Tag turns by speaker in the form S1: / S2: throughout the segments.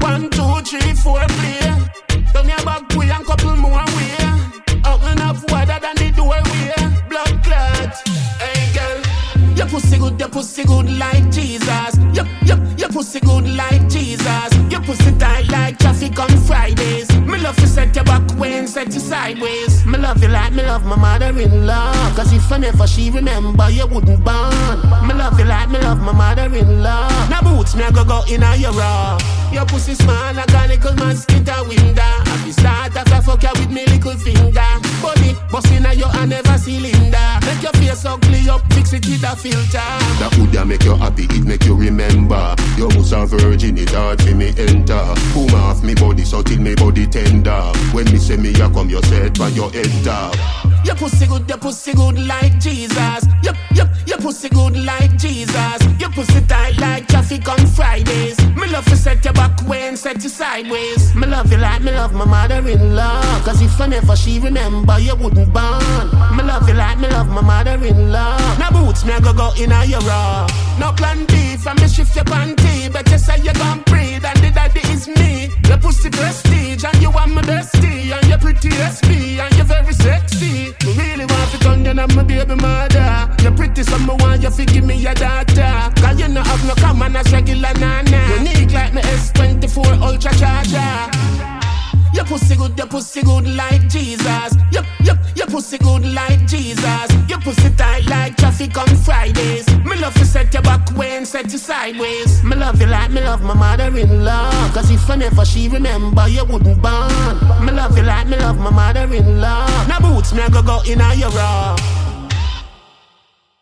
S1: 1, 2, 3, 4 play. Turn your back way and couple more way. Open up wider than the doorway. Blood clot. Hey girl, your pussy good like Jesus. Your pussy good like Jesus. Your pussy tight like traffic on Fridays. Me love to set your back way and set you sideways. Me love you like me love my mother-in-law. Cause if I never she remember, you wouldn't born. Me love you like me love my mother-in-law. Now boots me I go in a your raw. Your pussy small like a little mosquito window. If you start to fuck you with me little finger. Body bustin' a your hand never cylinder. Make your face ugly up, fix it with a filter.
S2: That would ya make you happy, it make you remember. You was a virgin, it hard for me enter. Boom off me body, so till me body tender. When me say me ya come, you said by your enter.
S1: Your pussy good like Jesus. Your pussy good like Jesus. Your pussy tight like traffic on Fridays. Me love to set your back way and set you sideways. Me love you like me love my mother-in-law. Cause if I never she remember, you wouldn't born. Me love you like me love my mother-in-law. Now boots me I go in a your raw. No plan B for me shift your panty. But you say you gon' breathe and the daddy is me. Your pussy prestige and you want my bestie. And you're pretty SP and you're very sexy. Me really want to turn you on my baby mother. You're pretty so me want you to give me your daughter. Cause you no have no common as regular nana. Unique like me S24 Ultra Charger. Your pussy good like Jesus. Your pussy good like Jesus. Your pussy tight like traffic on Fridays. Me love to set your back way and set you sideways. Me love you like me love my mother-in-law. Cause if I never she remember, you wouldn't born. Me love you like me love my mother-in-law. Now boots me I go in a your raw.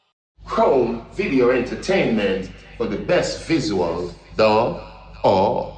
S2: Chrome Video Entertainment for the best visual, or